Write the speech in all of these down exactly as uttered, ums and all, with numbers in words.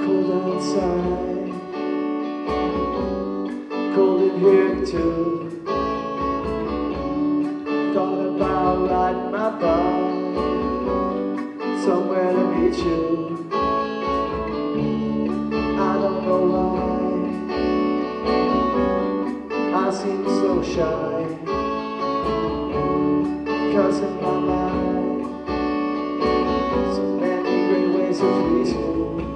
Cold outside, cold in here too. Thought about riding my bike somewhere to meet you. I don't know why I seem so shy, 'cause in my mind so many great ways to please you.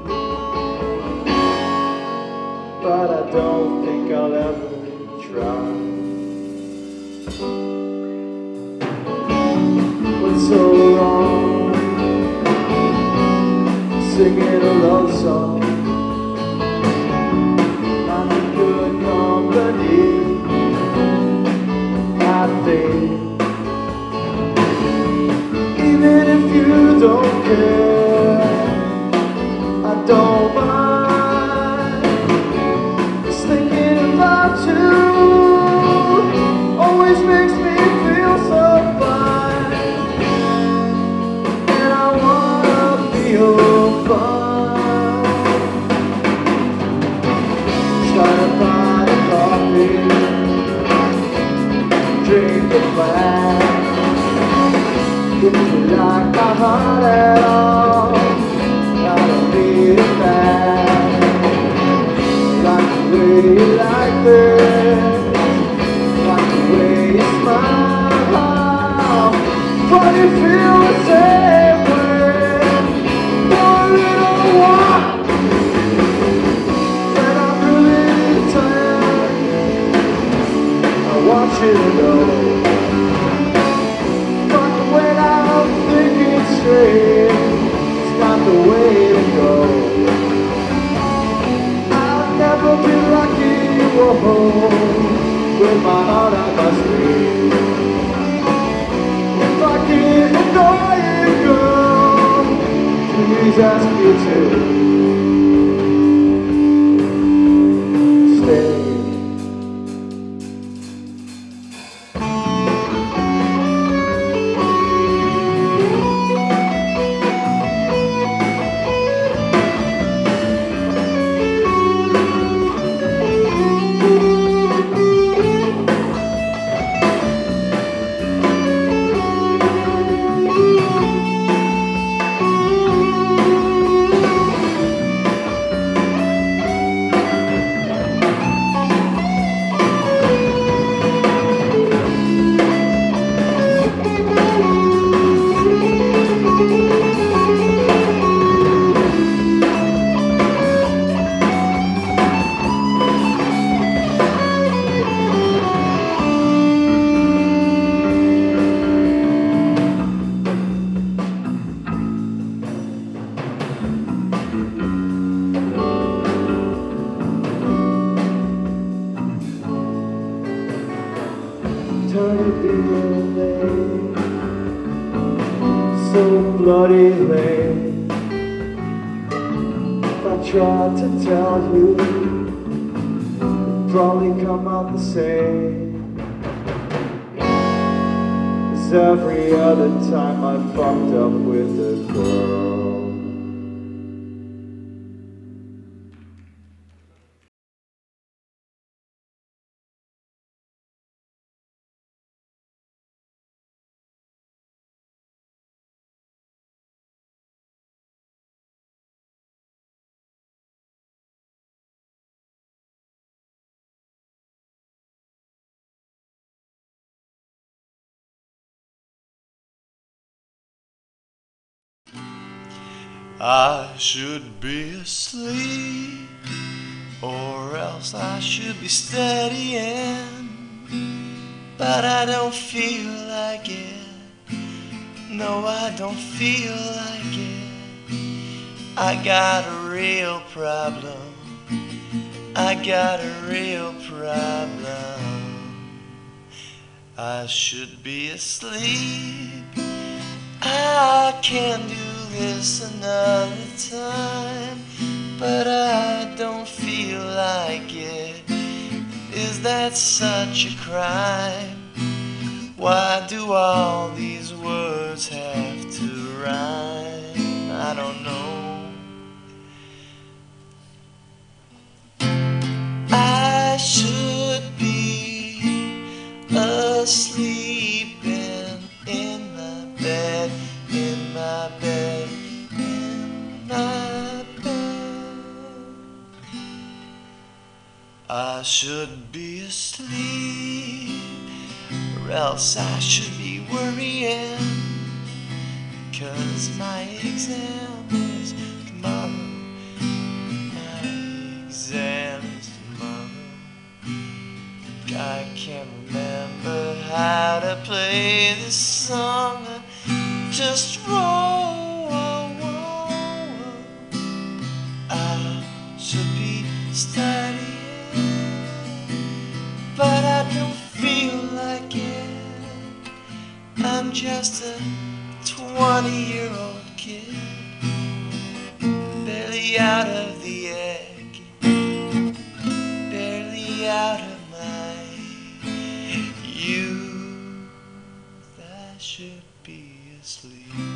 But I don't think I'll ever try. What's so wrong singing a love song? I'm in good company, I think. Even if you don't care, I don't mind. Always makes me feel so fine, and I wanna feel fine. Start a pot of coffee, drink it flat. If you like my heart at all, I don't need it back. Like the way you like it, but you feel the same way for a little while. And I'm really tired, I want you to know. But when I'm thinking straight, it's not the way to go. I'll never be lucky, whoa, with my heart on my sleeve. If I can annoy you, girl, please ask me to stay. Turn it the late, so bloody late. If I tried to tell you, it'd probably come out the same as every other time I fucked up with a girl. I should be asleep, or else I should be studying, but I don't feel like it. No, I don't feel like it. I got a real problem. I got a real problem. I should be asleep. I can do this another time, but I don't feel like it. Is that such a crime? Why do all these words have to rhyme? I don't know. I should be asleep, or else I should be worrying, 'cause my exam is tomorrow. My exam is tomorrow. I can't remember how to play this song. Just roll. I should be studying, but I don't feel like it. I'm just a twenty-year-old kid, barely out of the egg, barely out of my youth. I should be asleep.